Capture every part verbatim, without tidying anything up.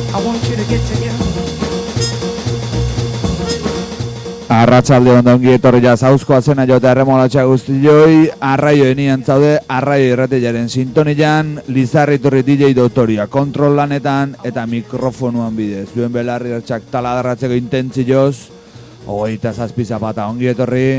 Arratsalde ondo ongi etorri jazauzkoa zena jota erremolatxa guztioi, arraioenien zaude, arraio irrateiaren sintonian, Lizarri Turri D J Doktoria kontrol lanetan eta mikrofonuan bidez. Duen belarri ertxak taladarratzeko intentzioz, hogeita zazpi zapata ongi etorri.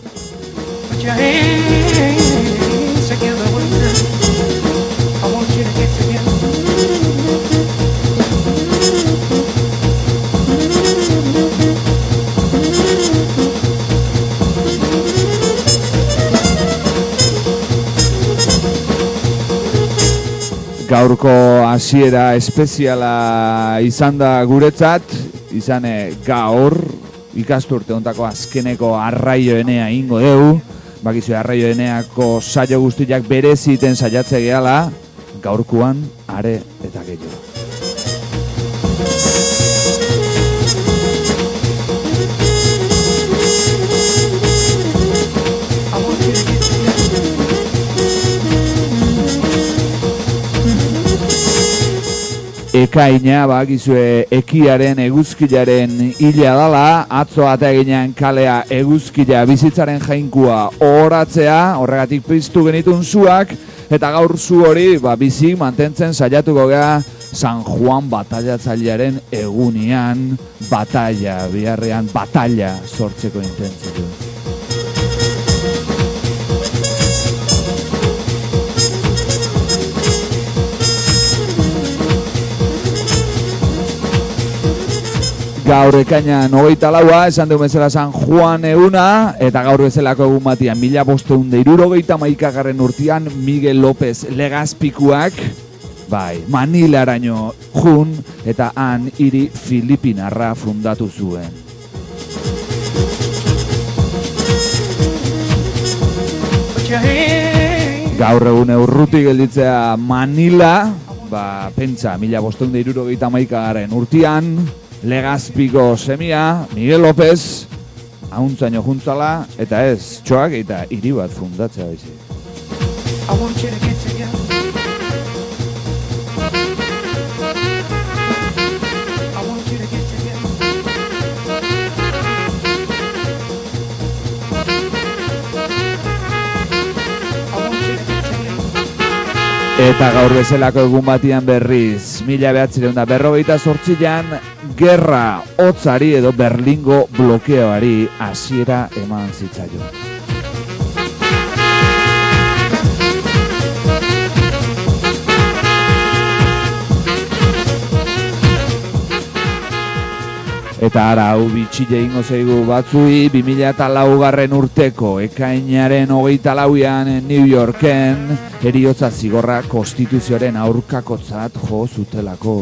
Gaurko hasiera espeziala izan da guretzat, izan gaur ikasturte hontako azkeneko arraioenea ingo deu, bakizu arraioeneako saio guztiak bereziten saiatze gehala, gaurkoan are eta gehiago. Ekaina, bakizue, ekiaren, eguzkilaren hila dala, atzo ata eginean kalea eguzkila bizitzaren jainkua horatzea, horregatik piztu genitun zuak, eta gaur zu hori ba, bizik mantentzen saiatuko gea San Juan bataiatzailearen egunian, batalla, biharrean batalla sortzeko intentzitu. Gaur ekainan hogeita laua, esan dugu bezala San Juan eguna, eta gaur bezalako egun batian, mila bosteun da hirurogeita hamaikagarren urtean Miguel López Legazpikuak, bai, Manilaraino jun, eta han hiri Filipinarra fundatu zuen. Gaur egun urruti gelditzea Manila, ba, pentsa, mila bosteun da hirurogeita hamaikagarren urtean, Legazpiko semia, Miguel López, hauntzaino juntzala, eta ez, txoak eta hiri bat fundatzea baizik. Eta gaur bezalako egun batian berriz, mila behatzireun da berrogeita zortzian, gerra hotzari edo Berlingo blokeoari hasiera eman zitzaio. Eta ara, hau bitxile ingo zeigu batzui, bi mila laugarren urteko ekainaren hogeita lauean New Yorken heriotza zigorra konstituzioaren aurkakotzat jo zutelako.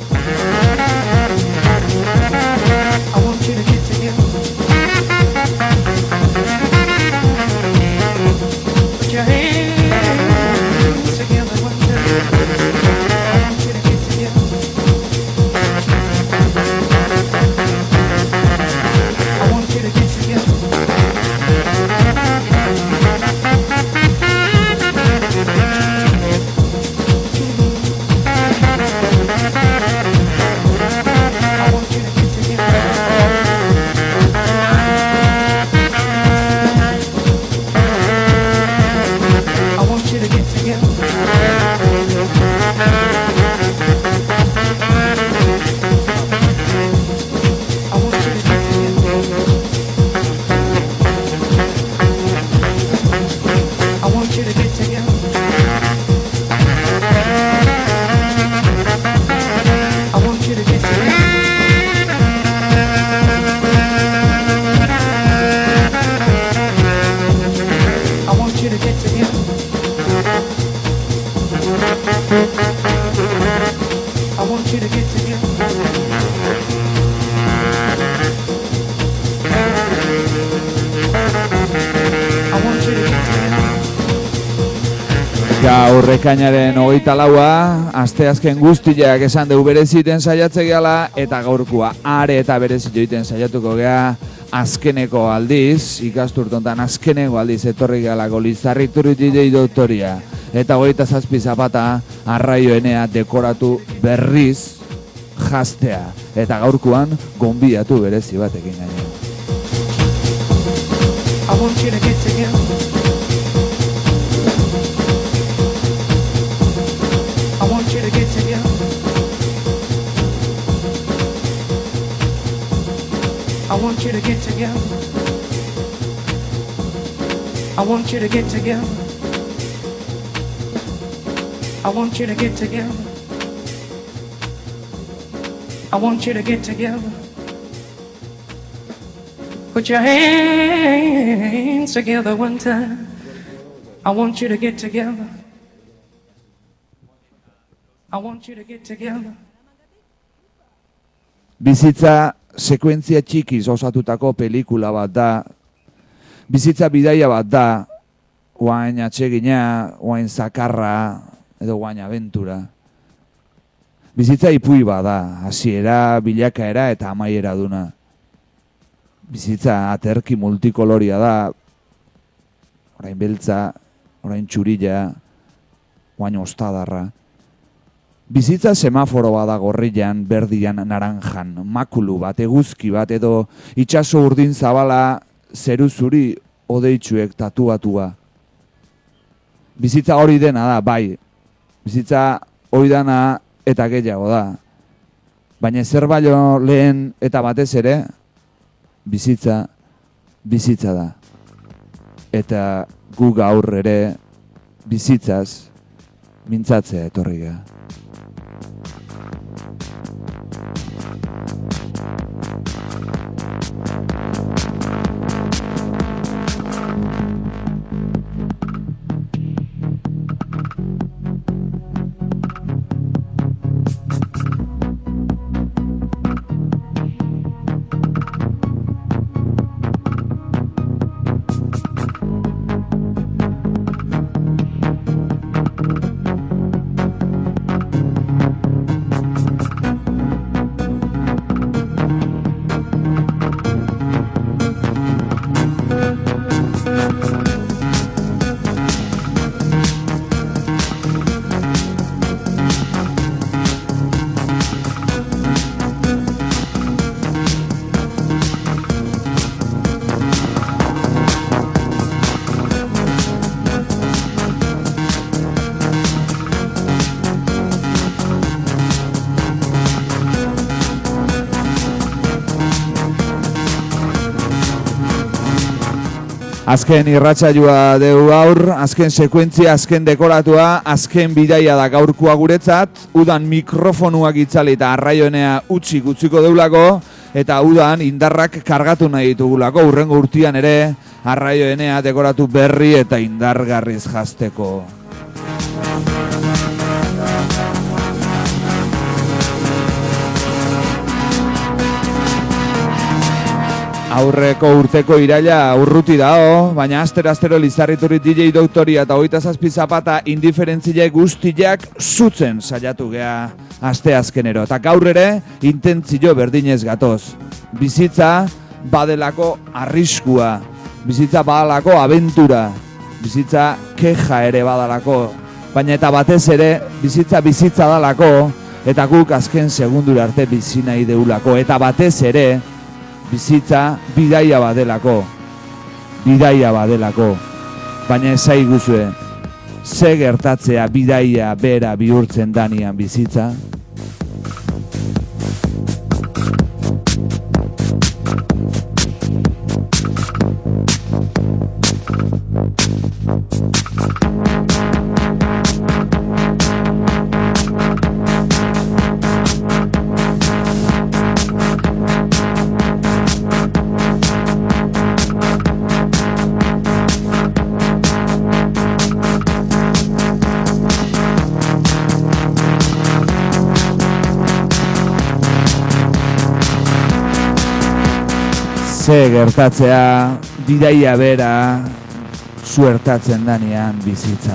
Gaur ekainaren hogeita laua, asteazken guztiak esan dugu bereziten saiatze gehala, eta gaurkoa are eta berezit joiten saiatuko gea azkeneko aldiz, ikasturtontan azkeneko aldiz etorri gehalako Lizarri Turri D J Doktoria. Eta hogeita zazpi zapata arraioenea dekoratu berriz jastea. Eta gaurkoan gonbidatu berezi batekin gaina. I want you to get together. I want you to get together. I want you to get together. I want you to get together. I want you to get together. I want you to get together. Put your hands together one time. I want you to get together. I want you to get together. Bizitza sekuentzia txikiz osatutako pelikula bat da. Bizitza bidaia bat da. Oain atsegina, oain zakarra, edo oain abentura. Bizitza ipui bat da. Hasiera, bilakaera eta amaiera duna. Bizitza aterki multikoloria da. Orain beltza, orain txurila, oain ostadarra. Bizitza semaforo bada gorrian, berdian, naranjan, makulu bat, eguzki bat, edo itsaso urdin zabala, zeru zuri odeitsuek tatuatua. Bizitza hori dena da, bai. Bizitza hori dana eta gehiago da. Baina zer baino lehen eta batez ere, bizitza, bizitza da. Eta gu gaur ere bizitzaz mintzatzea etorri gara. Azken irratsaioa deu gaur, azken sekuentzia, azken dekoratua, azken bidaia da gaurkoa guretzat, udan mikrofonuak itzali eta arraioenea utxik utziko deulako, eta udan indarrak kargatu nahi ditugulako, urrengo urtian ere arraioenea dekoratu berri eta indargarriz jazteko. Aurreko urteko iraila urruti dao, baina astero-astero Lizarriturri D J Doktoria eta hogeita zazpi zapata indiferentzile guztiak zutzen saiatu gea aste azkenero. Eta gaur ere intentzio berdinez gatoz. Bizitza badelako arriskua, bizitza badalako abentura, bizitza keja ere badalako, baina eta batez ere bizitza bizitza dalako, eta guk azken segundura arte bizi nahi deulako, eta batez ere bizitza bidaia badelako, bidaia badelako, baina esai guzue, ze gertatzea bidaia bera bihurtzen danian bizitza? Ze gertatzea, bidaia bera, suertatzen danean bizitza.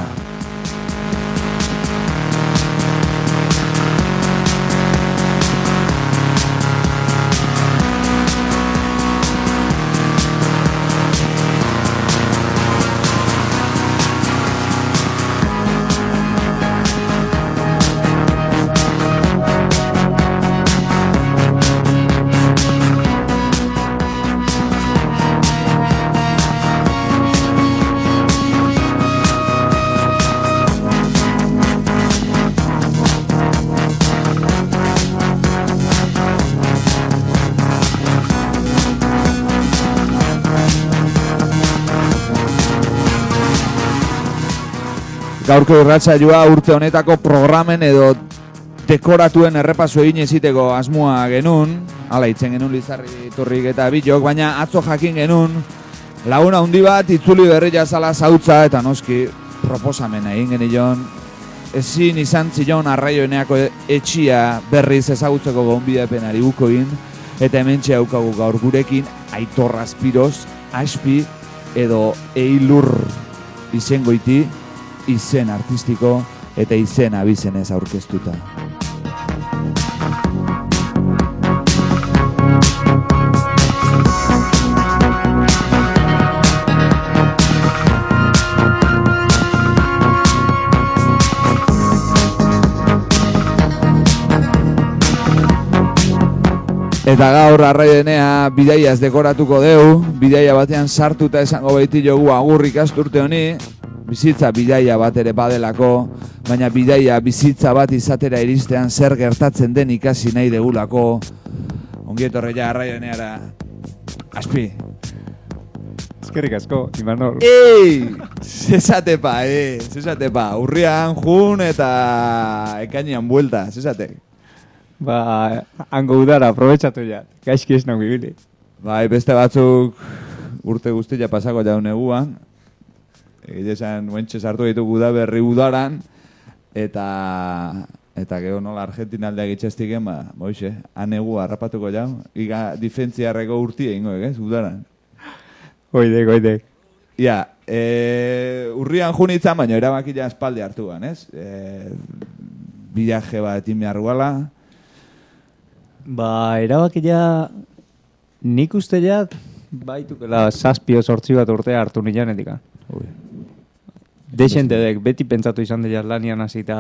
gaurko irratsaioa urte honetako programen edo dekoratuen errepaso egin eziteko asmoa genuen, hala itzen genuen Lizarri Turrik eta Bilok, baina atzo jakin genuen laguna handi bat itzuli berri jazala zautza eta noski proposamena egin genion ezin izan zion arraioeneako etxia berriz ezagutzeko gonbidapenari buko egin eta hementxe haukagu gaur gurekin Aitor Azpiroz, Aspi edo Eilur izengoiti, izen artistiko eta izen abizenez aurkeztuta. Eta gaur arraioenea bidaiaz dekoratuko deu, bidaia batean sartuta esango baiti jogu agur ikasturte honi, bizitza bidaia bat ere badelako, baina bidaia bizitza bat izatera iristean zer gertatzen den ikasi nahi degulako. Ongi etorri ja arraioeneara, Aspi. Eskerrik asko, Imanol. Ei! Zesatepa, eh, zesatepa. Urrian jun eta ekainean buelta, zesatek. Ba, hango udara, aprobetxatu ja. Gaizki ez nago ibili. Bai, beste batzuk urte guztia pasako jaun eguan. Egite esan, uentxe sartu ditugu da berri udaran. Eta, eta gero nola Argentina aldea gitxastiken, ba, boixe, anegu harrapatuko jau. Iga difentziarreko urti egingo, ez, udaran. Oidek, oidek. Ia, e, urrian junitzen, baina erabakila espalde hartuan, ez? E, bilaje bat etin behar guala. Ba, erabakila nik uste ja baitukela zazpio sortzi bat urtea hartu nilan etika. Deixente dek, beti pentsatu izan dela lanian hasi eta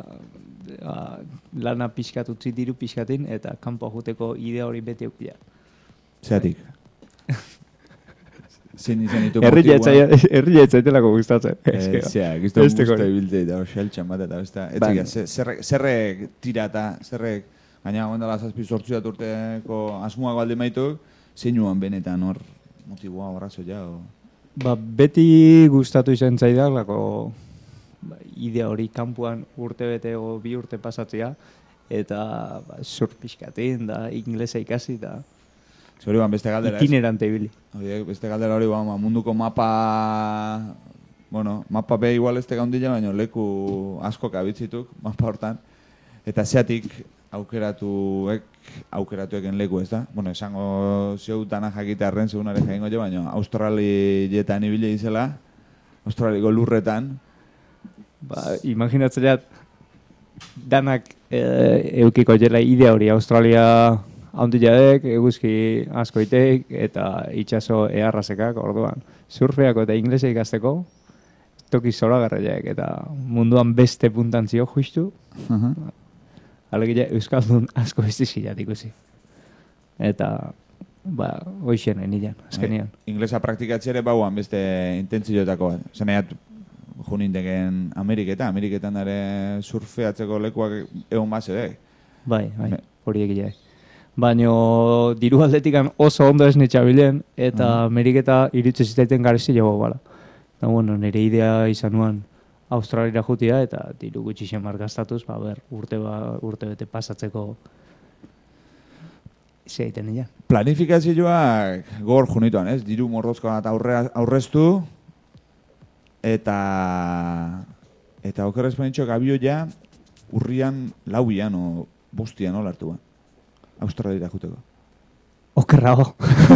lana pixkat utzi diru pixkatin eta kanpo juteko idea hori beti eukila. Zeatik? Zein izan ditu motiboa? Herri etzaitelako gustatzen. Zea, gizto guztu ebiltei da, xeltxan bat eta besta. Zerrek tirata, zerrek... Gaina, gondala zazpi sortzu bat urteko asmoak balde maituk, zeinuan benetan hor motiboa horrazo ja? O... Ba, beti gustatu izan zaidak, lako ba, idea hori kanpuan urte bete o bi urte pasatzea, eta ba, surpiskatin da, inglesa ikasi da. Zori ban beste galdera, itinerante ibili. Beste galdera hori ban, munduko mapa, bueno, mapa be igual ez tega ondila, baina leku asko kabitzituk, mapa hortan, eta zeatik, aukeratuek, aukeratueken leku, ez da? Bueno, esango zeutana jakitearren, segunare jaingo jo, baina Australietan ibile izela, Australiko lurretan. Ba, imaginatzeat, danak e, eukiko jela idea hori, Australia handiadek, eguzki askoitek, eta itxaso eharrazekak, orduan. Surfeako eta inglesa ikasteko, toki zoragarriak, eta munduan beste puntantzio justu, uh-huh. Alegia euskaldun asko bestizilat ikusi. Eta, ba, hoixen enian, azkenian. Inglesa praktikatziare bauan beste intentzioetako bat. Zeneiat, juninteken Ameriketa, Ameriketan dara surfeatzeko lekuak egon base, eh? Bai, bai, hori egileak. Baina diru aldetikan oso ondo ez nitxabilen, eta uh-huh. Ameriketa iritze zitaiten garezi jago bala. Eta, bueno, nire idea izan nuan, Australiara jutia eta diru gutxi xamar gaztatuz, ba, ber, urte, ba, urte bete pasatzeko zeiten nila. Planifikazioak gor junituan, ez? Diru morrozko bat aurreztu eta eta okerrez panitxoak abio ja urrian lauian o bostian hola hartu ba. Australiara juteko. Okerra ho.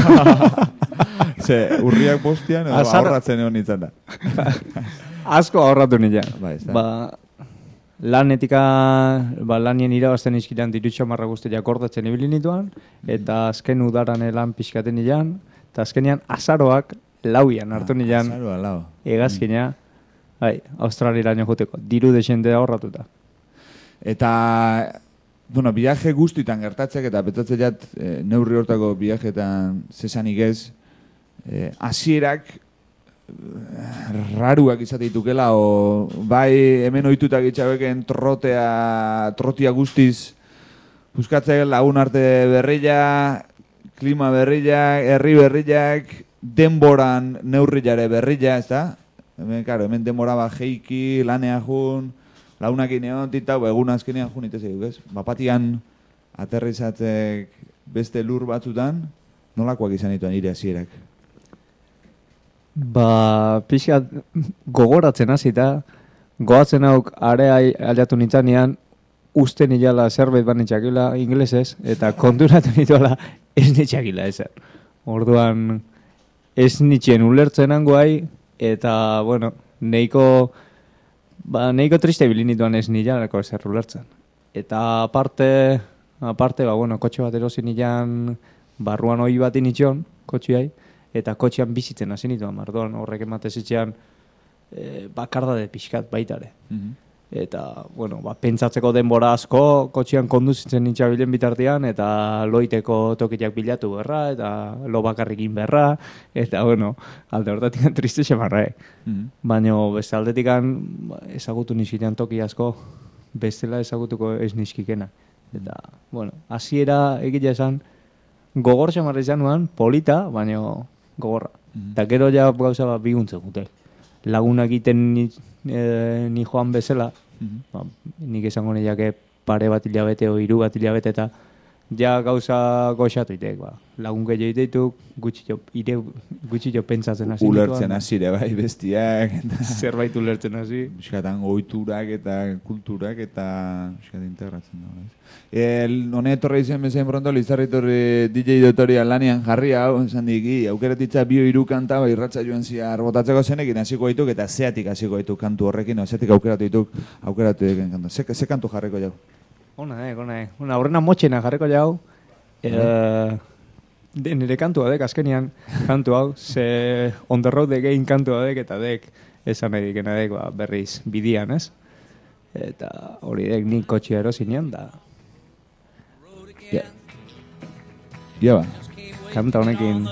Ze, urriak bostian edo ahorratzen egon nintzen da. Asko ahorratu nila. Ba, ba, lanetika, ba, lanien irabazten izkiran dirutxa marra guztiak gordatzen ibili nituan, eta azken udaran lan pixkaten nilan, eta azkenean azaroak lauian hartu nilan. Azaroa, lau. Egazkina, bai, Australiara nio juteko, diru desente ahorratuta. Eta, bueno, biaje guztitan gertatzek, eta betatze jat, e, neurri hortako biajetan zesanik ez, e, asierak, raruak izate ditukela, o bai hemen ohitutak itxabeken trotea, trotia guztiz buskatzea lagun arte berrila, klima berrila, herri berrilak, denboran neurrilare berrila, ez da? hemen, karo, hemen demora ba jeiki, lanea jun, launak ineon, tita, egun azkenean jun itez eguk, ez? Bapatian aterrizatzek beste lur batzutan, nolakoak izan dituan nire hasierak? Ba, pixka gogoratzen hasita, goatzen hauk area aliatu nintzanean, uste nilala zerbait ban nitxakila inglesez, eta konturatu nituela ez nitxakila ezer. Orduan, ez nitxien ulertzen hangoai, eta, bueno, neiko, ba, neiko triste bilinituan ez nilalako ezer ulertzen. Eta aparte, aparte, ba, bueno, kotxe bat erosin nilan barruan hoi bat initxon, kotxeai, eta kotxean bizitzen hasi nituan, orduan horrek ematezitzean e, bakardade pixkat baitare. Mm-hmm. Eta, bueno, ba, pentsatzeko denbora asko, kotxean konduzitzen nintxabilen bitartean, eta loiteko tokiak bilatu berra, eta lo bakarrikin berra, eta, bueno, alde hortatik triste xamarra, eh? Mm-hmm. Baina, beste aldetik ezagutu nizkitan toki asko, bestela ezagutuko ez nizkikena. Eta, bueno, hasiera egila esan, gogor xamarra izan nuan, polita, baina gogorra. Mm-hmm. Eta gero ja gauza bat biguntzen gute. Laguna egiten ni, e, ni joan bezala, mm-hmm. ba, nik esango niake pare bat hilabete o hiru bat hilabete eta ja gauza goxatu itek, ba. Lagun gehiago iteituk, gutxi ire gutxi jo pentsatzen hasi. Ulertzen hasi ere bai bestiak. Zerbait ulertzen hasi. Biskatan ohiturak eta kulturak eta biskat integratzen da. El honet etorri izen bezain pronto Lizarritorri D J Dotoria lanian jarri hau, esan diki, aukeratitza bio hiru kanta, bai irratza joan ziar botatzeko zenekin hasiko dituk eta zeatik hasiko dituk kantu horrekin, o zeatik aukeratu dituk, aukeratu diken kantu. Ze, ze kantu jarriko jau? Ona, eh, ona, eh. Ona, horrena motxena jarriko jau. Eh, de, nire kantua dek, azkenian kantu hau, ze on the road again kantua dek, eta dek, esan nahi dikena dek, ba, berriz bidian, ez? Eta hori dek nik kotxea erosinean, da... Ja, ja ba. Kanta honekin...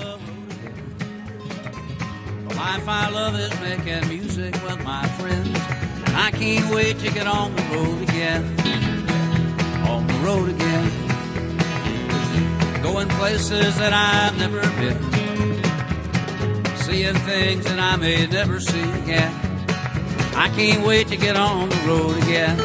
Life I love is making music with my friends, and I can't wait to get on the road again, on the road again, going places that I've never been, seeing things that I may never see again. I can't wait to get on the road again.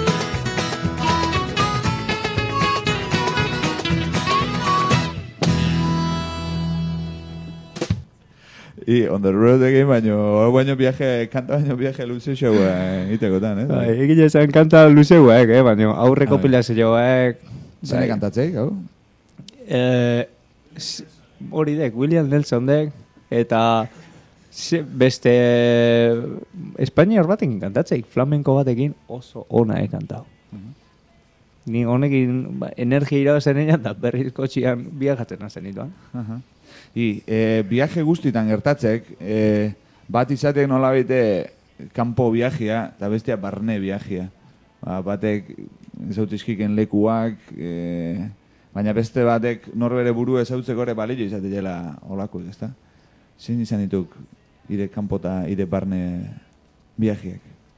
I on the road again, baino, baino viaje, kanta baino viaje luze showa itekotan, eh? Bai, egile zen kanta luzeuek, eh, baino, aurreko pilazioek... Zene kantatzeik, hau? Eh, hori dek, William Nelson dek, eta beste Espainiar batekin kantatzeik, flamenko batekin oso ona eh, kantau. Uh-huh. Ni honekin ba, energia irabazen egin, da berriz kotxian biagatzen hazen ituan. Uh-huh. I, e, viaje guztitan gertatzek, e, bat izatek nola baite kanpo viajea, eta bestia barne viajea. Ba, batek ezautizkiken lekuak, e, baina beste batek norbere buru ezautzeko ere balio izatela olakoik, ezta? Zein izan dituk ire kanpo eta ire barne viajeak?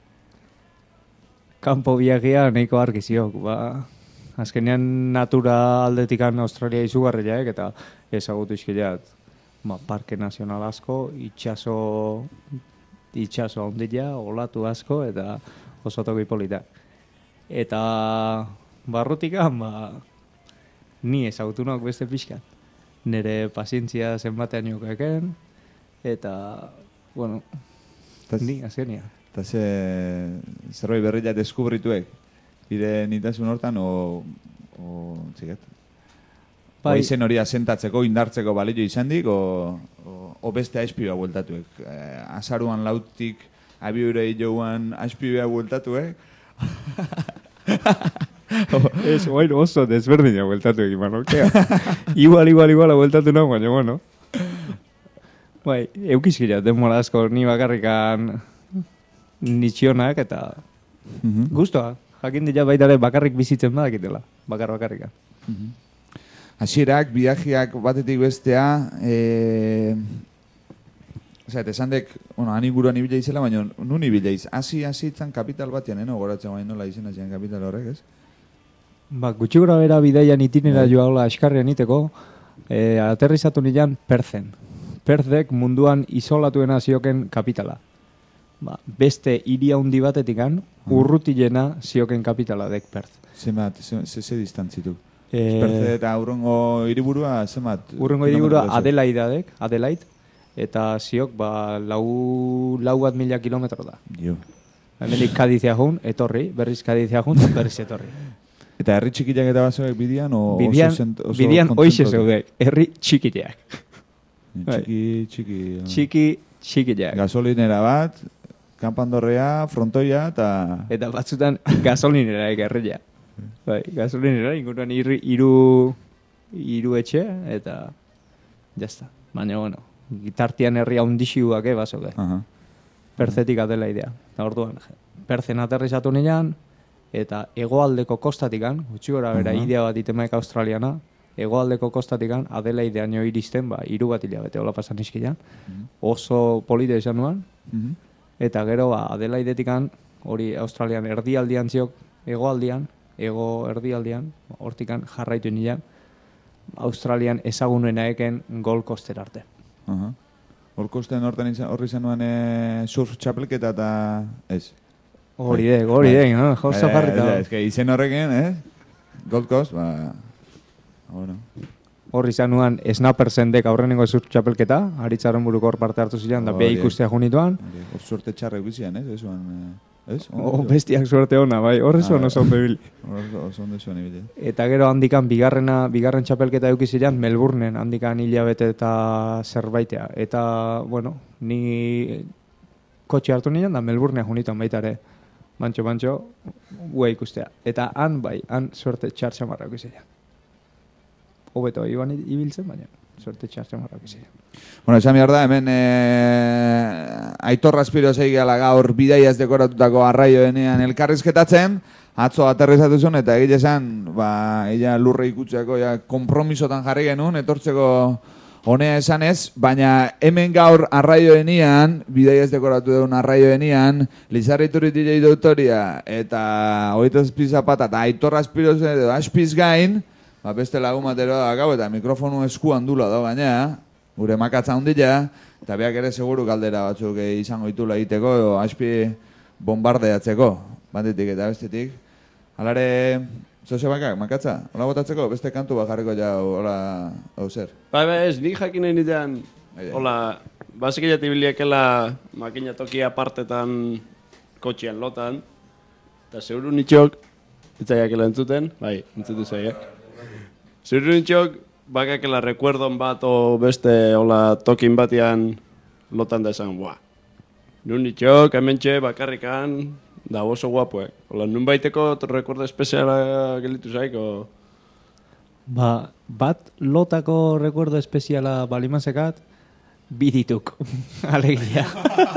Kanpo viajea nahiko argiziok, ba... Azkenean natura aldetikan Australia izugarriak eta ezagutu izkileat ba, parke nazional asko, itxaso, itxaso ondila, olatu asko eta oso toki polita. Eta barrutikan, ba, ni ezagutu nok beste pixkat. Nere pazientzia zenbatean jokeken eta, bueno, Tas, ni azkenia. Eta ze, zerbait berria deskubrituek? Bire nitasun hortan, o... o txiket? Bai. O izen hori asentatzeko, indartzeko balio izan dik, o, o, o beste aizpioa bueltatuek. Eh, azaruan lautik, abiurei joan aizpioa bueltatuek. Ez, bueno, oso desberdina bueltatuek, iman, okea. igual, igual, igual, bueltatu nago, baina, bueno. Bai, eukizkila, denbora asko, ni bakarrikan nitxionak, eta mm-hmm. Gustoa. Jakin dira baita ere bakarrik bizitzen badakitela, bakar bakarrika. Hasierak, viajeak batetik bestea, e... Osa, eta esan dek, bueno, han inguruan ibila izela, baina nun ibila iz. Hasi, hasi itzan kapital batean, eh, no? Goratzen baina nola izena zian kapital horrek, ez? Ba, gutxi gora bera bidaian itinera joa hola eskarrian iteko, e, aterrizatu nilan Perthen. Perthek munduan isolatuena zioken kapitala. ba, beste hiri handi batetikan urrutilena zioken kapitala dek Perth. Zemat, ze, ze, ze distantzitu? E, Perth eta urrengo hiriburua zemat? Urrengo hiriburua Adelaida dek, Adelaide, eta ziok ba, lau, lau bat mila kilometro da. Jo. Hemendik Kadizia jun, etorri, berriz Kadizia jun, berriz etorri. Eta herri txikiak eta basoek bidian, o bidian, oso, zent, oso bidian oixe konzentratu? zeudek, herri txikiak. Txiki, txiki. Txiki, txikiak. Gasolinera bat, kanpandorrea, frontoia, eta... Eta batzutan gasolinera egerria. Bai, gasolinera inguruan irri, iru, iru etxe, eta jazta. Baina, bueno, gitartian herria hundixiuak, eh, basoke. Aha. Perzetik atela idea. Eta orduan, perzen aterrizatu nian, eta hegoaldeko kostatikan, gutxi gora bera Aha. idea bat itemaek australiana, hegoaldeko kostatikan Adelaidean jo iristen, ba, hiru bat hilabete hola pasan izkilan. Oso polita izan nuan, Mhm. eta gero ba, Adelaidetikan, hori Australian erdialdian ziok, hegoaldian, ego erdialdian, hortikan jarraitu nian, Australian ezagunuena eken Gold Coaster arte. Aha. Holkosten hortan izan, horri izan nuen e, surf txapelketa eta... Ez. Hori de, hori de, no? Jauzo Eh, jarrita. Ez que izen horrekin, eh? Gold Coast, ba... Bueno. Hor izan nuan Snapper zendek aurrenengo surf txapelketa, Aritzaren buruko hor parte hartu zilean, da Hori. beha ikustea junituan. Hor suerte txarra ikusian, ez? Esuan, eh? Ez? Oh, bestiak suerte ona, bai, horrezu Ah, ono zon bebil. Hor oso ondo zuen ibili. Eta gero handikan bigarrena, bigarren txapelketa eduki zilean Melbourneen, handikan hilabete eta zerbaitea. Eta, bueno, ni kotxe hartu nian da Melbournea junituan baita ere. Bantxo, bantxo, gue ikustea. Eta han, bai, han suerte txartxamarra eduki zilean. Hobeto, iban ibiltzen, baina suerte txartxamarra eduki zilean. Bueno, esan behar da, hemen e, Aitor Raspiro zeigela gaur bidaiaz dekoratutako arraioenean elkarrizketatzen, atzo aterrizatu zuen, eta egile esan, ba, ella lurre ikutzeako, ja, kompromisotan jarri genuen, etortzeko honea esanez, baina hemen gaur arraioenean, bidaiaz dekoratu dugun arraioenean, Lizarri Turitile Doktoria, eta Oita Zazpi Zapata, eta Aitor Raspiro edo aspiz gain, ba, beste lagun matero da gau, eta mikrofonu eskuan dula da gaina, gure makatza hundila, eta beak ere seguru galdera batzuk izango ditula egiteko, edo aspi bombardeatzeko, batetik eta bestetik. Halare, zoze bakak, makatza, hola botatzeko, beste kantu bat jarriko ja, hola, hau zer. Bai, bai, ez, nik jakin nahi nitean, hola, basik jati biliekela makina toki apartetan kotxean lotan, eta zeuru nitxok, itzaiakela entzuten, bai, entzutu zaiak. Zeuru nitxok, bakakela rekuerdon bat o beste hola tokin batian lotan da esan, buah. Nun nitxok, hementxe, bakarrikan, da oso guapoek. Hola, nun baiteko rekuerdo espeziala gelitu zaik, o... Ba, bat lotako rekuerdo espeziala balimazekat, bidituk, alegia.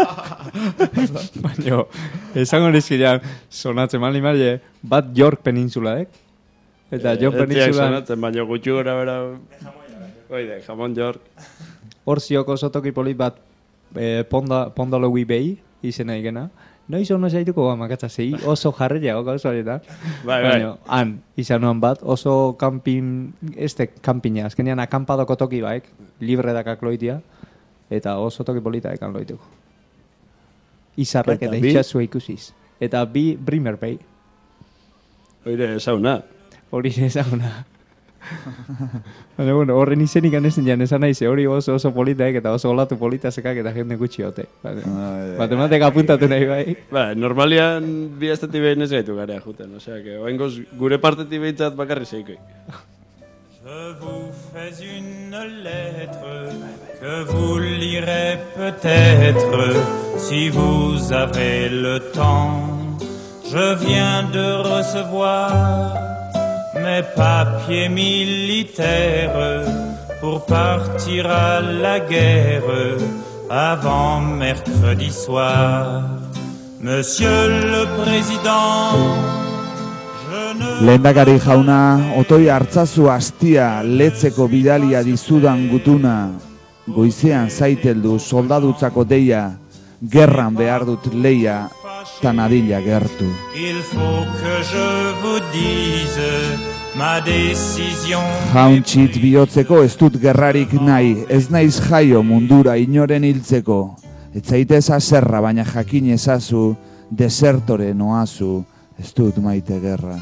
Baina, esango nizkilean, sonatzen mali maile, bat York Peninsulaek, eta York Etziak Peninsulan, sonatzen, baina gutxu gora bera... Oide, jamon York. hor zioko sotoki polit bat, eh, Ponda, Pondalowi Bay, izena ikena, noiz ono zaituko ba, makatza, zei oso jarreia oka oso horietan. Bai, bai. Baina, han, izan nuan bat, oso kampin, este kampina, azkenean akampadoko toki baek, libre dakak loitia, eta oso toki polita ekan loituko. Izarrak Eta eta bi? itxasua ikusiz. Eta bi Bremer Bay, Oire, esauna. hori ezaguna. Baina, bueno, horren izenik anezen jan esan nahi ze hori oso oso politaek eta oso olatu polita sekak eta jende gutxi hote. Matematek apuntatu nahi bai. Ba, normalian bi estetik behin ez gaitu garea juten, osea, que oaingoz gure partetik behintzat bakarri zeikoik. Je vous fais une lettre que vous lirez peut-être si vous avez le temps. Je viens de recevoir mes papiers militaires pour partir à la guerre avant mercredi soir. Monsieur le Président, Lehendakari jauna, otoi hartzazu astia letzeko bidalia dizudan gutuna, goizean zaiteldu soldadutzako deia, gerran behar dut leia, tan adila gertu. il faut que je vous dise ma décision. Jauntxit bihotzeko ez dut gerrarik nahi, ez naiz jaio mundura inoren hiltzeko. Ez zaitez azerra, baina jakin ezazu, desertore noazu, ez dut maite gerra.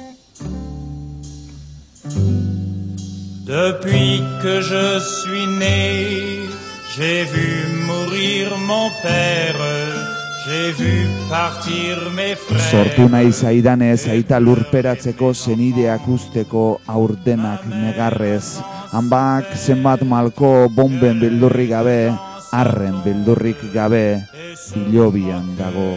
Depuis que je suis né, j'ai vu mourir mon père, j'ai vu partir mes frères. Sortu nahi zaidanez, aita lurperatzeko zenideak usteko aurdenak negarrez. Hanbak zenbat malko bomben bildurrik gabe, arren bildurrik gabe, hilobian dago.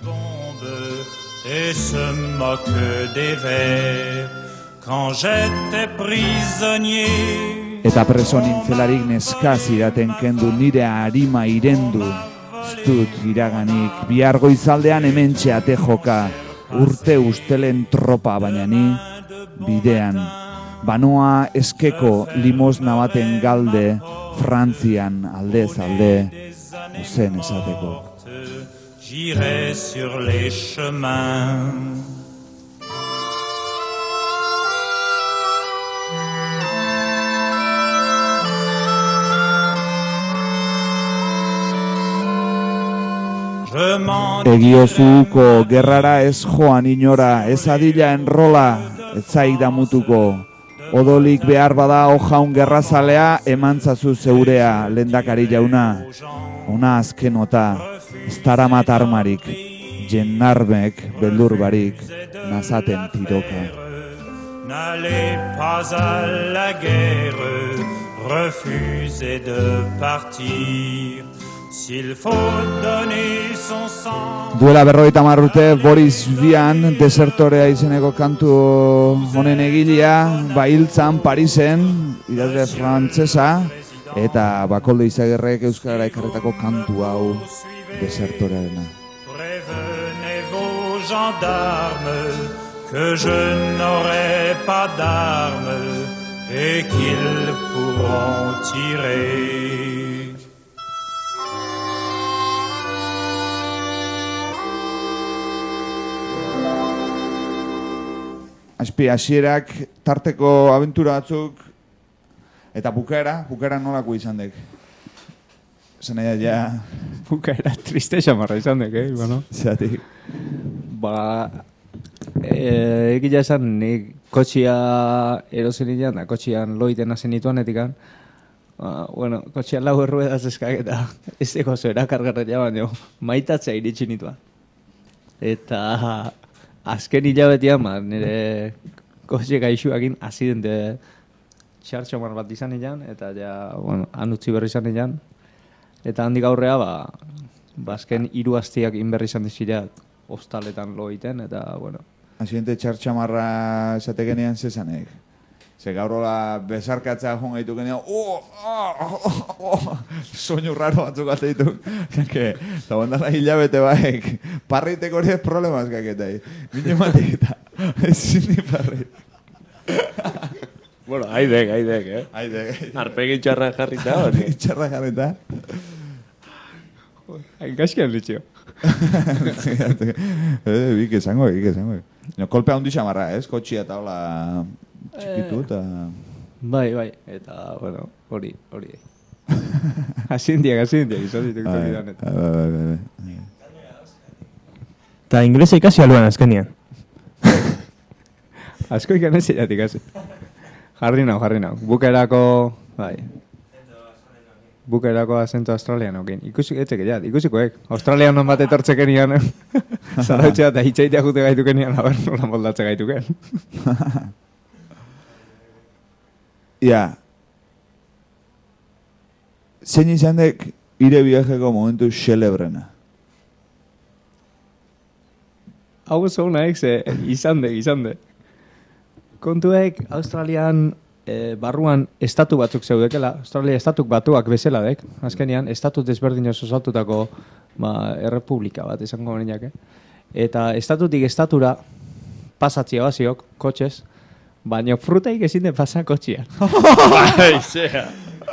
Et se moque des vers quand j'étais prisonnier. Eta preso nintzelarik neskaz iraten kendu nire harima irendu. Ez dut iraganik, bihar goizaldean hementxe ate joka, urte ustelen tropa baina ni bidean. Banoa eskeko limosna baten galde, Frantzian aldez alde, ozen esateko. J'irai sur les chemins. Egiozuko gerrara ez joan inora, ez adila enrola, ez zaik damutuko. Odolik behar bada ojaun gerrazalea, emantzazu zeurea, lendakari jauna. Ona azkenota, ez taramat armarik, jennarmek beldur barik, nazaten tiroka. N'allez pas à la guerre, refusez de partir. S'il faut donner son sang. Duela berrogeita hamar urte Boris Vian desertorea izeneko kantu honen egilea, bahiltzan Parisen, idazle frantsesa, eta Bakoldo Izagerrek euskara ekarretako kantu hau desertorearena. Prévenez vos gendarmes que je n'aurai pas d'armes et qu'ils pourront tirer. Azpi, hasierak tarteko abentura batzuk eta bukaera, bukaera nolako izan dek? Esan nahi ja... Bukaera triste xamarra izan dek, eh? Bueno. Zeratik. Ba, e, egia esan, nik kotxia erozen ilan, da kotxian loiten hazen nituan etikan. Ba, bueno, kotxian lau erruedaz eskak eta ez eko zoera kargarra baino maitatzea iritsi nituan. Eta... Azken hilabetean, ba, nire kotxe gaixuakin azidente txartxomar bat izan ilan, eta ja, bueno, han utzi berri izan ilan. Eta handik aurrea, ba, ba azken hiru astiak inberri izan dizira hostaletan lo egiten, eta, bueno. Azidente txartxamarra esatekenean zezanek. Ze gaur hola besarkatzea joan gaitu genean, oh, oh, oh, oh, soinu raro batzuk bat ditu. Eta bondala hilabete baek, parriteko hori ez problemaz kaketai. Bine matik eta ezin di parrit. Bueno, haidek, haidek, eh? Haidek. Arpegin txarra jarrita, hori? Arpegin txarra jarrita. Hainkaskian litxio. Bik esango, bik esango. Kolpea hundi xamarra, ez? Kotxia eta hola... Txikitu eta... Bai, bai, eta, bueno, hori, hori. Asindiak, asindiak, izan dituk tokidan, eta... Bai, bai, bai. Eta inglesa ikasi aluan azkenian. Asko ikan ez eiat ikasi. Jarri nau, jarri nau. Bukerako, bai. Bukerako azento australianokin. Ikusik etzek eiat, ikusikoek. Australianon bat etortzeken ian. Zarautxea eta hitxaitea jute gaituken ian, haber nola moldatze gaituken. Ja, zein izan dek ire viajeko momentu xelebrena? Hau zaunaek ze izan dek, izan dek. Kontuek Australian e, barruan estatu batzuk zeudekela, Australia estatuk batuak bezala dek, azkenean, estatu desberdin oso osatutako ba, errepublika bat izango beniak, eh? Eta estatutik estatura pasatzia baziok, kotxez, baina frutaik ezin de pasa kotxian. Bai, zea.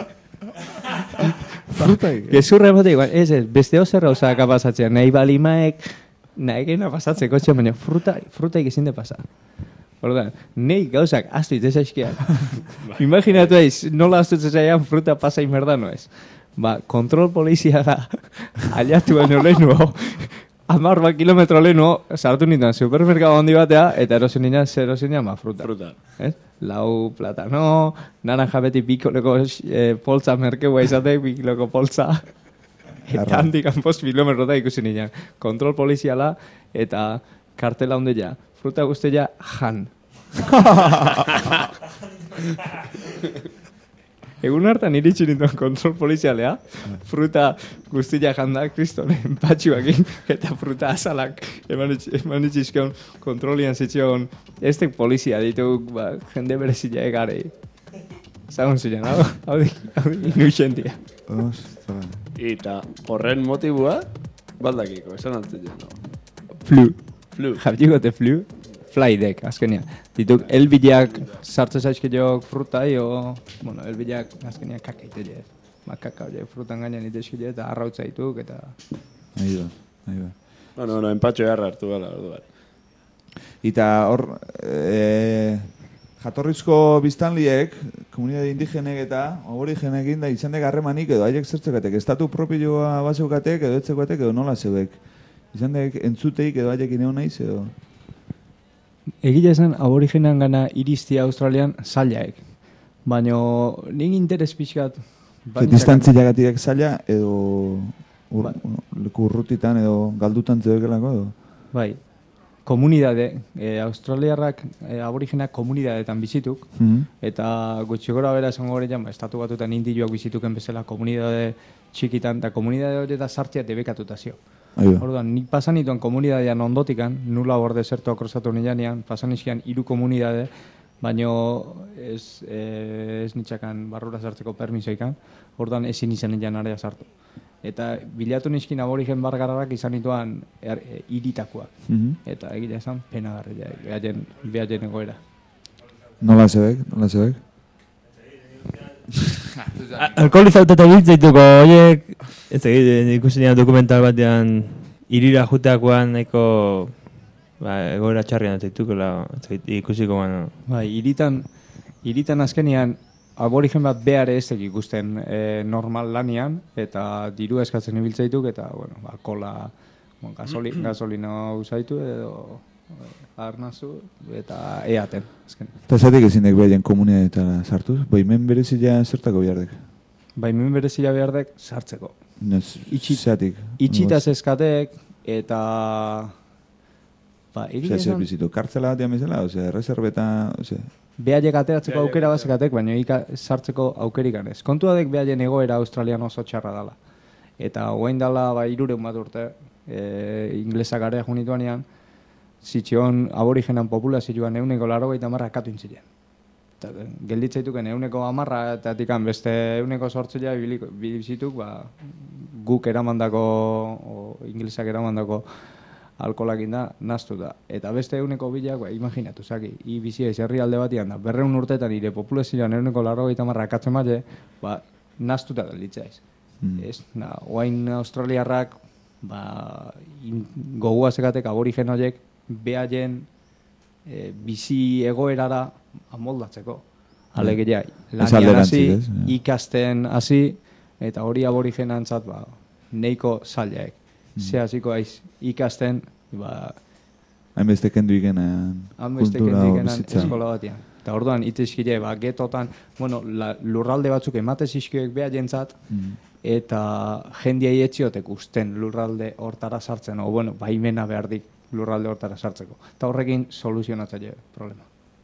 Frutaik? Gezurra emateik, ez ez, beste oserra osaka pasatzea, nahi balimaek, nahi gena pasatze kotxian, baina fruta, frutaik ezin de pasa. Ordan, nahi gauzak astu itezaiskiak. Imaginatu ez, nola astu itzaian fruta pasa inmerdano ez. ba, kontrol poliziala aliatu baino lehenuo, hamar bat kilometro lehenuo, sartu nintzen supermerkatu handi batea, eta erosin nintzen, zer erosin nintzen, ba, fruta. Fruta. Ez? Lau platano, naranja beti bikoleko eh, poltza merkeua izatek, bikoleko poltza. Eta handik anpost kilometrota ikusi nintzen. Kontrol poliziala eta kartela hondeia. Fruta guztia jan. Egun hartan iritsi nintuen kontrol polizialea, fruta guztia janda, kristonen patxuakin, eta fruta azalak eman itxizkion kontrolian zitzion, ez tek polizia dituk, ba, jende berezila egarei. Zagun ziren, hau, hau dik inuxentia. Eta horren motibua, baldakiko, esan altzen no? Flu. Flu. Jabtikote flu. Flaidek, azkenia. Dituk, elbileak sartze zaizkileok fruta, o, bueno, elbileak azkenia kakaitele. Ma kaka hori frutan gainean itezkile eta arrautza dituk, eta... Ahi da, ahi da. Bueno, bueno, empatxo jarra hartu gala, orduan. Eta hor, e, jatorrizko biztanliek, komunidade indigenek eta aborigenekin da izan dek harremanik edo haiek zertzekatek, estatu propioa baseukatek edo etzekoatek edo nola zeuek. Izan dek entzuteik edo haiek ineo naiz edo... Egia esan, aborigenean gana iristia Australian zailaek. Baina nik interes pixkat... Distantziagatik zaila edo ur, ba. leku urrutitan edo galdutan zeukelako edo? Bai, komunidade, e, australiarrak e, aborigenak komunidadetan bizituk, mm-hmm. eta gutxi gora bera esango horrean, ba, estatu batutan indioak bizituken bezala komunidade txikitan, eta komunidade hori eta sartzea debekatuta zio. Orduan, nik pasan nituen komunidadean ondotikan, nula hor desertoa krosatu nilanean, pasan izkian hiru komunidade, baino ez, e, ez nitxakan barrura sartzeko permisoikan, orduan ezin izan nilan area sartu. Eta bilatu nizkin aborigen bargarrak izan nituan er, e, iritakoak. Mm-hmm. Eta egia esan penagarria, behaien, behaien egoera. Nola zebek? Nola zebek? Alkoholizauta eta biltzaituko, oiek, ez egin, ikusi nian dokumental batean, irira juteakoan nahiko ba, egoera txarrian atzituko, ikusiko baina. Bai, iritan, iritan azkenian, aborigen bat behar ez ikusten e, normal lanian, eta diru eskatzen ibiltzaituk, eta, bueno, ba, kola, bon, gasoli, gasolina usaitu, edo arnazu, eta eaten, azken. Eta zatek ezindek behaien komunitatea sartuz? Baimen berezila zertako behardek? Baimen berezila behardek sartzeko. Itxitatik? Itxitaz eskatek, eta... Ba, Zer zer bizitu, kartzela bat jamezela, ose, reserveta, ose... Behaiek ateratzeko aukera bazekatek, baina ika sartzeko aukerik ganez. Kontuadek behaien egoera australian oso txarra dala. Eta hoain dala, ba, irureun bat urte, e, inglesak area junituanean, zitzion aborigenan populazioan euneko laro gaita marra katu intzilean. Gelditzaituken euneko amarra, eta tikan beste euneko sortzea bizituk, ba, guk eramandako, o, inglesak eramandako alkolakin da, naztu da. Eta beste euneko bilak, ba, imaginatu, zaki, i bizia izerri alde batian da, berreun urteetan nire populazioan euneko laro gaita marra katzen bate, ba, naztuta gelditzaiz. Mm. Ez, na, oain australiarrak, ba, gogua zekatek aborigen horiek, behaien e, bizi egoerara amoldatzeko. Alegeia, lanian hasi, ikasten hasi, eta hori aborigenantzat, ba, neiko zailaek. Mm. Ze hasiko aiz ikasten, ba... Hainbeste kendu ikenan kultura o bizitza. Eskola batian. Eta orduan, itezkile, ba, getotan, bueno, la, lurralde batzuk ematez izkioek behaien-zat, mm. eta jendiai etxiotek usten lurralde hortara sartzen, o, bueno, baimena behar dik lurralde hortara sartzeko. Eta horrekin soluzionatzaile problema.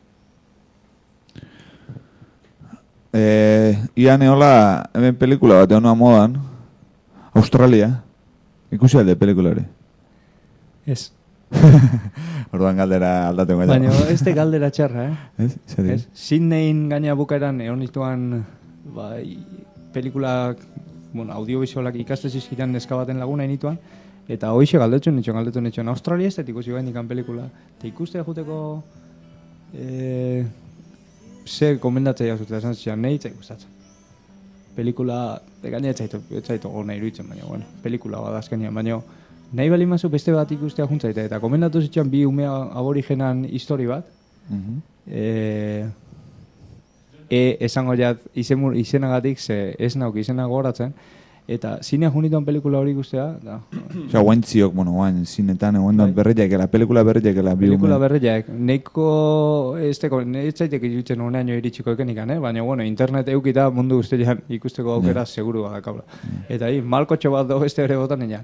Eh, ian eola, hemen pelikula bat egon modan, Australia, ikusi alde pelikulare. Ez. Orduan galdera aldaten gaina. Baina ez de galdera txarra, eh? Ez? Ez? Sydneyin gaina bukaeran egon dituan ba, pelikulak, bueno, audiovisualak ikastez izkitan neska baten laguna inituan, eta hoixe galdetzen nitxon, galdetzen nitxon. Australia ez da ikusi gain ikan pelikula. Eta ikustea juteko e, zer komendatzea jazutea esan zian, nahi itzai gustatzen. Pelikula, gaina ez zaitu gona iruditzen, baina, bueno, pelikula bat azkenian, baina nahi bali mazu beste bat ikustea juntzaita, eta komendatu zitxan bi umea aborigenan histori bat, mm-hmm. e, e, esango jat izen, izenagatik, ze ez nauk izena gogoratzen, eta zinea junituan pelikula hori ikustea, da. Osea, guaintziok, bueno, guain, zinetan, egon da berriakela, pelikula berriakela. Pelikula berriak, neiko, ez teko, ez zaitek irutzen uneaino iritsiko ekenikan, eh? Baina, bueno, internet eukita mundu guztian ikusteko aukera yeah. seguru badakabla. Yeah. Eta hi, malkotxo bat do beste ere botan ina.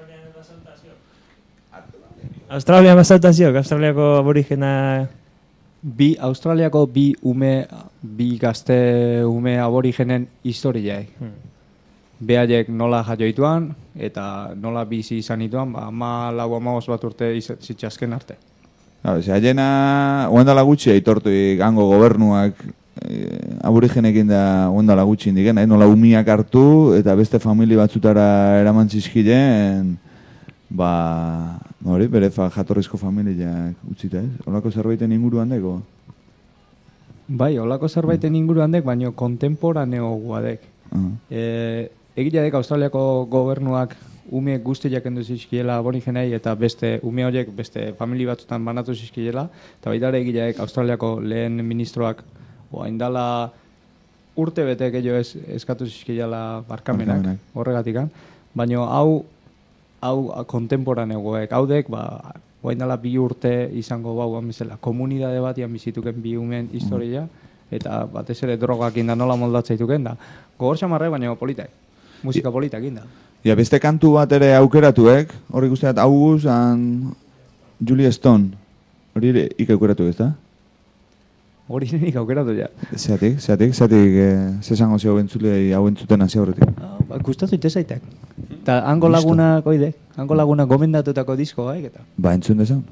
Australia basaltazioak, Australiako aborigena... Bi, Australiako bi ume, bi gazte ume aborigenen historiaik. Hmm. Behaiek nola jaioituan, eta nola bizi izan ituan, ba, ama lau amagos bat urte zitxasken arte. Ose, haiena, oendala gutxi aitortu gango gobernuak e, aborigenekin da oendala gutxi indigen, eh? Nola umiak hartu, eta beste famili batzutara eraman zizkilen, ba, hori, bere fa, jatorrizko familiak utzita, ez? Olako zerbaiten inguruan deko? Bai, olako zerbaiten inguruan dek, baina kontemporaneo guadek. Uh-huh. E, Egia dek Australiako gobernuak ume guztiak endu zizkiela aborigenei eta beste ume horiek beste famili batzutan banatu zizkiela, eta baita ere egia dek Australiako lehen ministroak oaindala urte bete gehiago ez, eskatu zizkiela barkamenak horregatikan, baina hau hau kontemporanegoek, hau dek, ba, oaindala bi urte izango bauan bezala, komunidade batian bizituken bi umeen historia, eta batez ere drogak inda nola moldatzaituken da. Gogor xamarre, baina politak. Musika politak inda. Ja, beste kantu bat ere aukeratuek, hori guztiat August and Julie Stone. Hori ik aukeratu ez da? Hori nik aukeratu ja. Zeatik, zeatik, zeatik, eh, zesango zio bentzulei hau entzuten hasi horretik. Ah, ba, gustatu itezaitek. Eta hango lagunak, oide, hango lagunak gomendatutako disko gaik eta. Ba, entzun dezaun.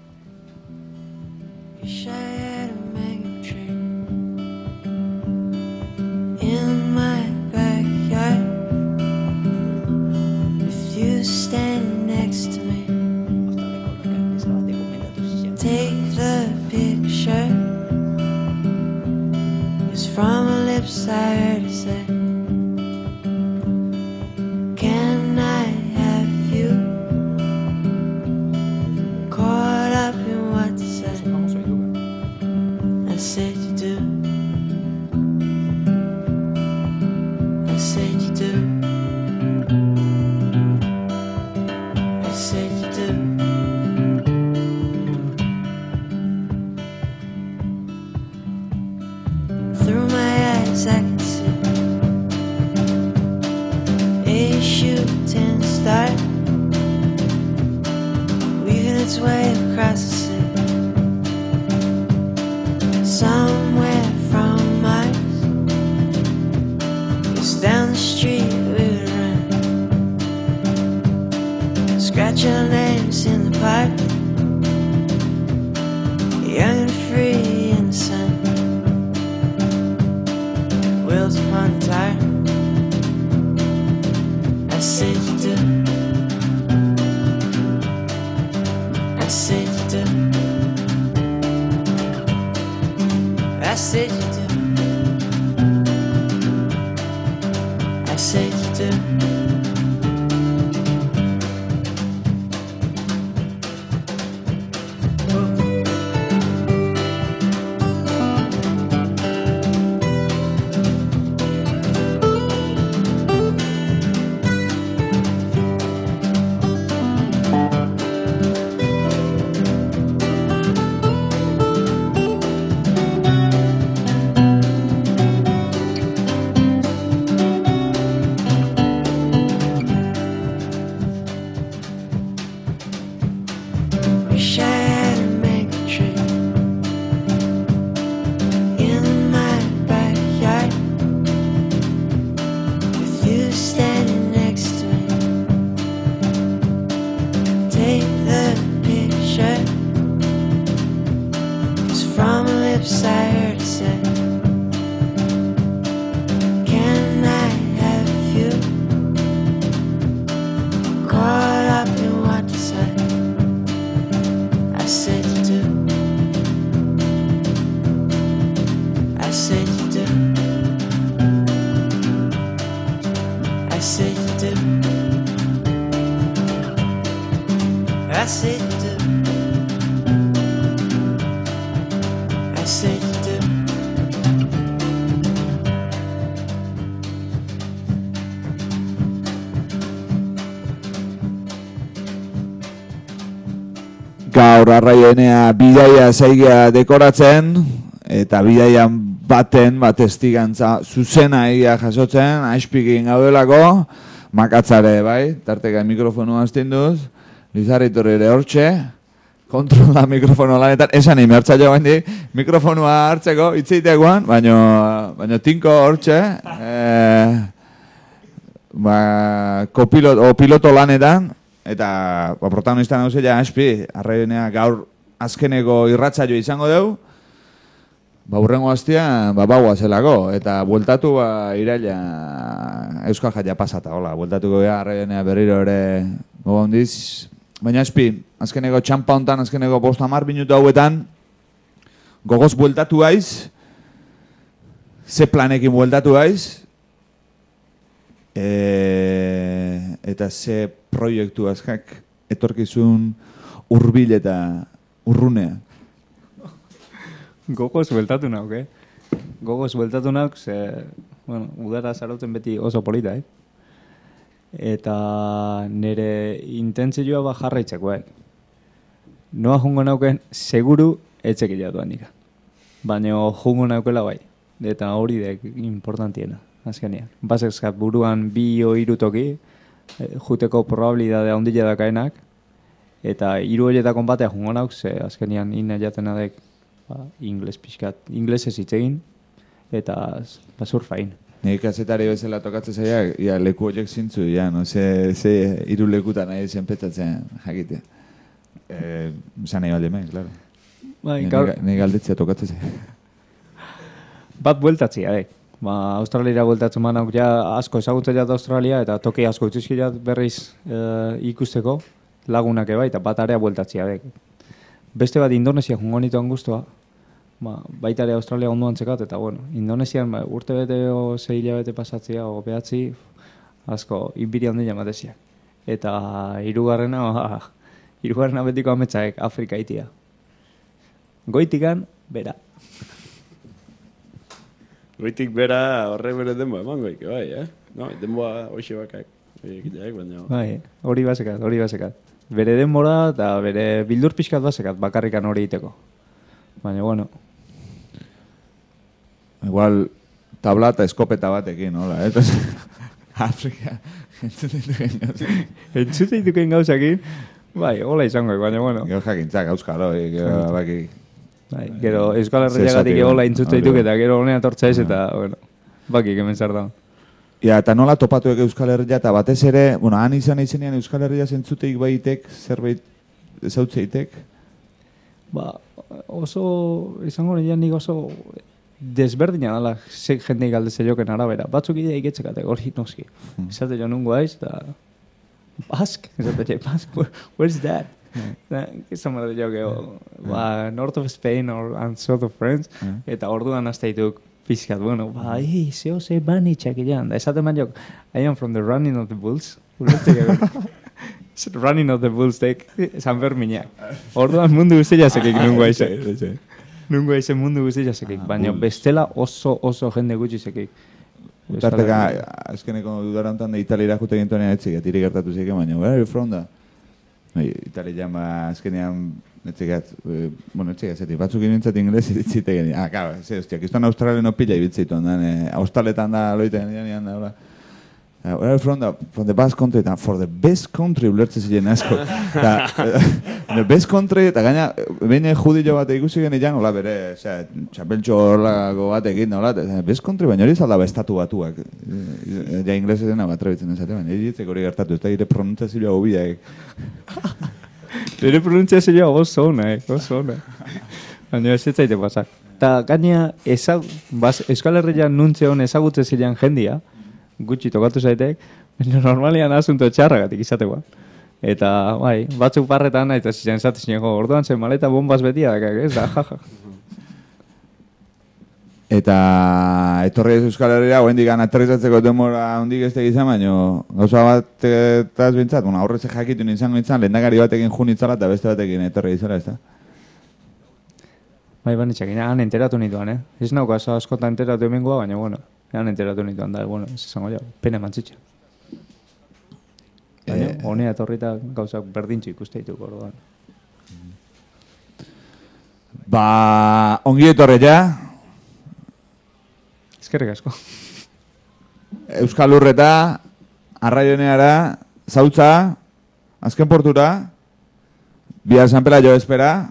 In my backyard, with you standing next to me, take the picture. It's from her lips I heard her say, can I have you? Caught up in what to say. I said you do. I said you do. I said you do. Through my eyes I can see a shooting star weaving its way across the sea. Somewhere from Mars, down the street we would run, scratch our names in the park, young and free in the sun, wheels upon the tire. I said you do. I said you do. I said you do. I said you do. Wish I had a mango tree in my backyard, with you standing next to me. Take the picture. It's from her lips I heard her say, can I have you? Caught up in what to say. I said you do. I said you do. I said you do. I said you do. I said you do. gaur arraienea bidaia zaigea dekoratzen, eta bidaian baten, bat estigantza zuzena egia jasotzen, aispikin gaudelako, makatzare, bai, tarteka mikrofonua astinduz, Lizarritor ere hortxe, kontrola mikrofono lanetan, esan ime hartza jo bendi, mikrofonua hartzeko, itzeitekoan, baino, baino tinko hortxe, eh, ba, kopilot, o piloto lanetan, eta ba, protagonista nauzela aspi, arraionea gaur azkeneko irratsaio izango dugu, ba, urrengo hastia, ba, baua zelako, eta bueltatu ba, iraila Euskal Jaia pasata, hola, bueltatuko gara arraionea berriro ere gogondiz, baina espi, azkeneko txampa hontan, azkeneko bost hamar minutu hauetan, gogoz bueltatu haiz, ze planekin bueltatu haiz, e, eta ze proiektu azkak etorkizun hurbil eta urrunea. Gogoz bueltatu nauk, eh? Gogoz bueltatu nauk, ze, bueno, udara zarauten beti oso polita, eh? Eta nire intentzioa ba jarraitzekoek. Noa jungo nauken, seguru etxekilatu handika. Baina jungo naukela bai. Eta hori dek importantiena, azkenean. Basezkat buruan bi o hiru toki, juteko probabilidade handila dakaenak, eta hiru horietakon batea jungo nauk, ze azkenean ina jatena dek ba, ingles pixkat, inglesez hitz egin, eta ba, surfain. Nik kazetari bezala tokatzen zaia, ja, leku horiek zintzu, ja, no, ze, ze hiru lekutan nahi zen petzatzen jakite. Eh, Zan nahi balde men, klaro. Bai, gaur... Nik galditzea tokatzen zaia. Bat bueltatzia, eh? Ba, Australiara bueltatzen manauk ja asko ezagutzen jat Australia, eta toki asko utzizki jat berriz eh, ikusteko lagunak eba, eta bat area bueltatzia, eh? Beste bat Indonesia jungo nituan guztua, ba, baita ere Australia ondoan txekat, eta bueno, Indonesian ba, urte bete o zei hilabete pasatzea o behatzi, asko inbiri handi jamatezia. Eta hirugarrena, ba, hirugarrena betiko ametsaek Afrika itia. Goitikan, bera. Goitik bera horre bere denboa eman goik, bai, eh? No, denboa hoxe bakak, egiteak, baina... Bai, hori basekat, hori basekat. Bere denbora eta bere bildur pixkat basekat, bakarrikan hori iteko. Baina, bueno... Igual, tabla eta eskopeta batekin, hola, eh? Afrika, entzute dituken gauzakin, bai, hola izango, baina, bueno... Gero jakintzak, auskalo, gero baki... Bai, gero Euskal Herriagatik hola entzute dituk eta gero honea tortza ez eta, bueno, baki kemen zer da. Ja, eta nola topatuek Euskal Herria, eta batez ere, bueno, han izan izenean Euskal Herria zentzuteik baitek, zerbait zautzeitek? Ba, oso, izango nirean nik oso desberdina dala, zek jendeik aldeze joken arabera. Batzuk idea iketxe kategori noski. Hmm. Esate jo nungo aiz, eta... Basque? Esate jo, Basque, where, where's that? Izan bada jo, geho, ba, north of Spain or and south of France, hmm. Eta orduan hasta dituk pizkat, bueno, ba, ei, zeo ze bani txakilean. Da, esate man jok, I am from the running of the bulls. Running of the bulls, tek, San Ferminak. Orduan mundu guztia zekik nungo aize. Nungo aize mundu guztia zekik, baina bestela oso oso jende gutxi zekik. Tarteka, azkeneko dudarantan da Italiara jute gintuanean etzik, atiri gertatu zeke, baina, where are you from da? Italia ba, azkenean, etzikat, e, bueno, etzikat, zeti, batzuk inintzat inglesi ditzite geni. Ah, claro, ze, hostia, kiston Australian opila ibitzeitu ondan, eh, Australetan da, loita genian, da, hola. Uh, where are you from? Da, from the Basque country, eta for the best country ulertze ziren asko. Da, the best country, eta gaina, behin judillo bat ikusi genian, hola, bere, osea, txapeltxo horlako bat egin, hola, best country, baina hori zaldaba estatu batuak. Ja, inglesez dena bat trebitzen ezate, baina hiritzek hori gertatu, ez da, ire pronuntziazioa gubiak. Bere pronuntziazioa oso ona, eh, oso ona. Baina ez zaite pasak. Ta gaina, Euskal Herrian nuntze hon ezagutze ziren jendia, gutxi tokatu zaitek, baina normalian asunto txarragatik izatekoa. Eta, bai, batzuk parretan, eta ziren zate zineko, orduan zen maleta bombaz betia dakak, ez da, jaja. Eta etorri ez Euskal Herria, hoendik aterrizatzeko demora hondik ez tegizan, baina gauza bat eta ez bintzat, bueno, aurrez jakitu nintzango nintzen, lehendakari batekin jun nintzala eta beste batekin etorri izala, ez da? Bai, banitxak, han enteratu nituan, eh? Ez nauka askotan enteratu emengoa, baina, bueno, han enteratu nituan da, bueno, ez esango jau, pene mantzitxa. Baina, honea etorrita gauzak berdintxo ikuste dituko, orduan. Ba, ongi etorri ja. Eskerrik asko. Euskal Lurreta, Arraioneara, Zautza, azken portura, bihar San Pelayo espera.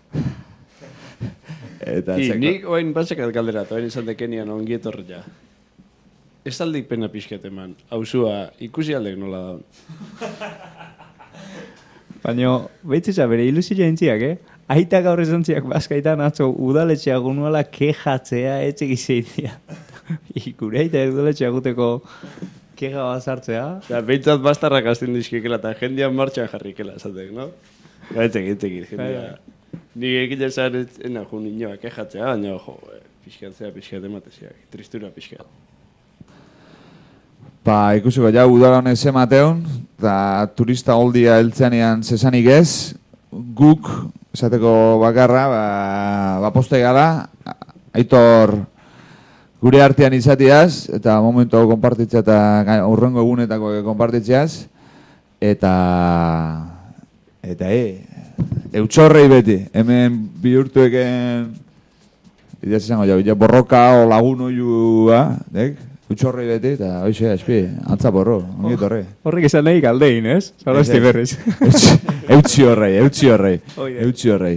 Eta I, nik oain batzekat galdera, oain izan dekenian ongi etorri ja. Ez aldik pena pixket eman, hausua ikusi aldek nola da. Baina, behitzitza bere ilusio entziak, eh? Aita gaur esan ziak bazkaitan atzo udaletxea gunuela kejatzea etxek izeitia. Ikure aita udaletxea guteko keja bazartzea. Ja, behintzat bastarrak azten dizkikela eta jendean martxan jarrikela, esatek, no? Gaitek, gaitek, jendea. Nik egiten zaren ena jo ninoa kejatzea, baina jo, pixkatzea, pixkat emateziak, tristura pixkat. Ba, ikusiko, ja, udara honek zemateun, eta turista oldia heltzeanean zesanik ez, guk, esateko bakarra, ba, ba poste gara, Aitor gure artean izatiaz, eta momentu hau konpartitzea eta urrengo egunetako konpartitzeaz, eta, eta, e, eutxorrei beti, hemen bihurtueken, idaz izango jau, ja, borroka o lagun oiua, dek? Utxorrei beti, eta hoxe, espi, antza borro, ongi torre. Horrek izan nahi galdein, ez? Zarazti berriz. Eutxi horrei, eutxi horrei, eutxi horrei.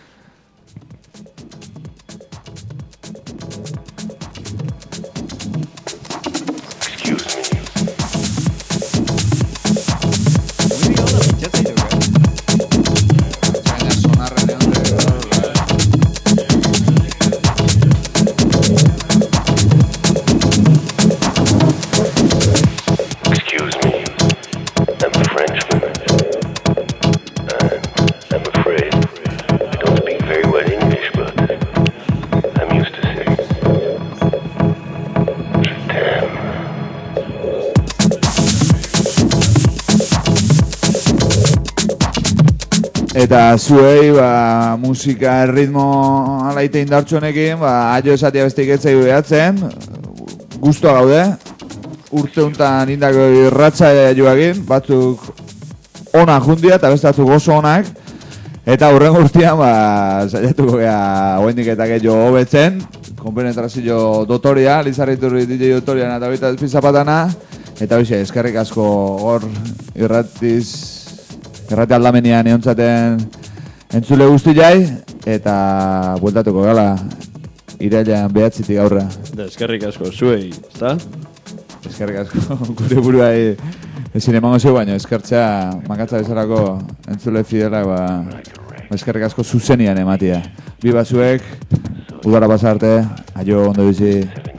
Eta zuei, ba, musika, ritmo alaite indartsuenekin, ba, aio esatia bestik etzai behatzen, guztua gaude, urte untan indako irratza joagin, batzuk ona jundia eta bestatzuk oso onak, eta hurrengo urtean, ba, saiatuko gea, oendik eta gehiago hobetzen, konpenetrazio dotoria, Lizarriturri D J dotoria eta baita ezpizapatana, eta hoxe, eskerrik asko hor irratiz, Errate aldamenean eontzaten entzule guzti jai, eta bueltatuko gala irailean behatzitik aurra. Da, eskerrik asko, zuei, ezta? Eskerrik asko, gure buruai ezin emango zeu baino, eskertzea makatza bezalako entzule fidelak, ba, eskerrik asko zuzenian ematia. Bi bazuek, udara pasarte, aio ondo bizi.